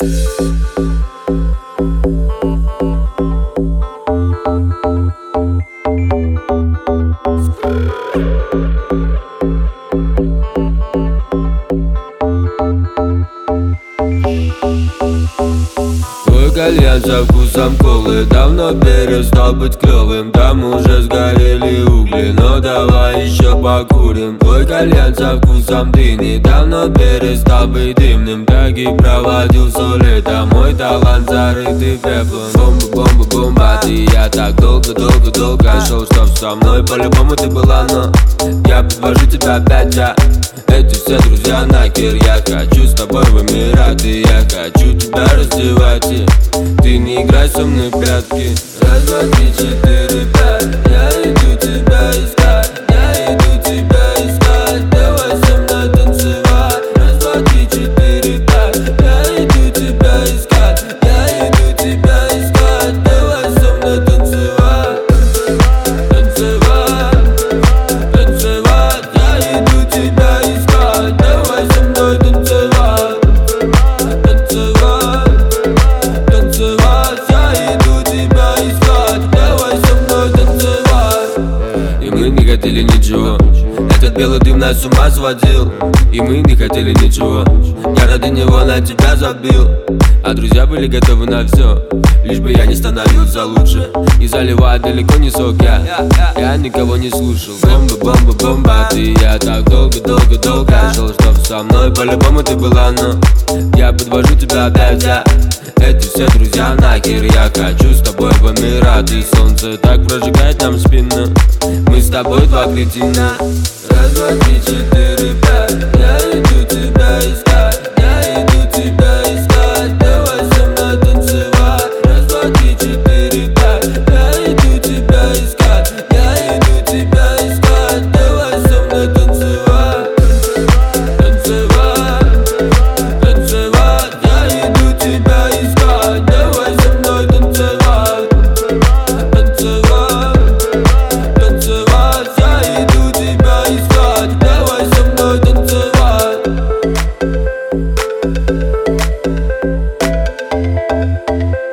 Кальян со вкусом колы давно перестал быть клёвым. Там уже сгорели угли, но давай еще покурим. Твой кальян со вкусом дыни давно перестал быть дымным. Так и проводил все лето, мой талант зарытый пеплом. Бомба, бомба, бомба, ты я так долго шел, чтоб со мной по-любому ты была, но я подвожу тебя опять, эти все друзья нахер. Я хочу с тобой вымирать, и я хочу тебя раздевать, и ты не играй со мной в прятки. Раз, два, три, четыре, пять, я иду тебя искать, я иду тебя искать. Давай со мной танцевать. Раз, два, три, четыре, пять, я иду тебя искать, я иду тебя искать. Давай со мной танцевать, танцевать, танцевать. Я иду тебя искать, давай со мной танцевать, танцевать, танцевать. Я иду тебя искать, давай со мной танцевать. И мы не хотели ничего, этот белый дым нас с ума сводил. И мы не хотели ничего, я ради него на тебя забил. А друзья были готовы на все, лишь бы я не становился лучше. И заливая далеко не сок, я никого не слушал. Бомба, бомба, бомба, ты я так долго шел, чтоб со мной по-любому ты была, но я подвожу тебя опять, эти все друзья нахер. Я хочу с тобой вымирать, и солнце так прожигает нам спину. Мы с тобой два кретина. Раз, два, три, четыре, пять, я иду тебя искать, я иду тебя искать. Давай со мной танцевать. Раз, два, три, четыре, пять, я иду тебя искать, я иду тебя искать. Давай со мной танцевать, танцевать, танцевать. Я иду тебя искать, давай со мной танцевать, танцевать, танцевать. Я иду тебя искать, давай со мной танцевать.